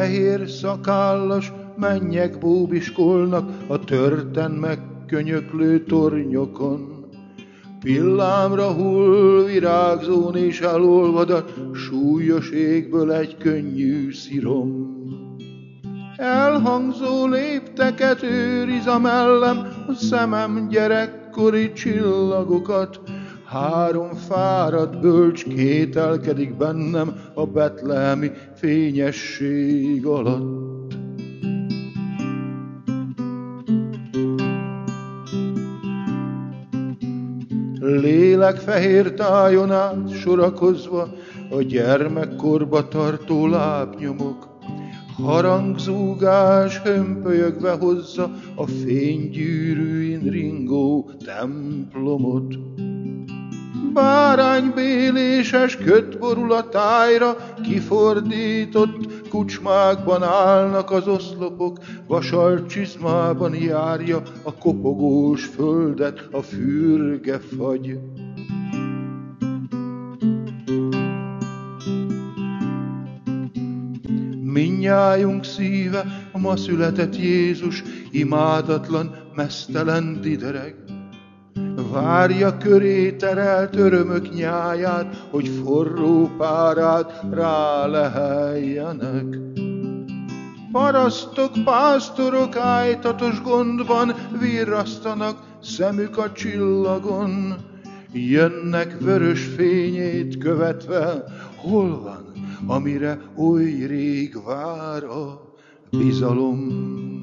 fehér szakállas mennyek bóbiskolnak a törten megkönyöklő tornyokon. Pillámra hull virágzón és elolvad a súlyos égből egy könnyű szirom. Elhangzó lépteket őriz a mellem, a szemem gyerekkori csillagokat. 3 fáradt bölcs kételkedik bennem a betlehemi fényesség alatt. Lélek fehér tájon át sorakozva a gyermekkorba tartó lábnyomok. Harangzúgás hömpölyögve hozza a fénygyűrűin ringó templomot. Báránybéléses köt borul a tájra, kifordított kucsmákban állnak az oszlopok, vasalt csizmában járja a kopogós földet a fürge fagy. Mindnyájunk szíve a ma született Jézus imádatlan, meztelen didereg. Várja köré terelt örömök nyáját, hogy forró párát ráleheljenek. Parasztok, pásztorok ájtatos gondban virrasztanak szemük a csillagon. Jönnek vörös fényét követve, hol van, amire oly rég vár a bizalom.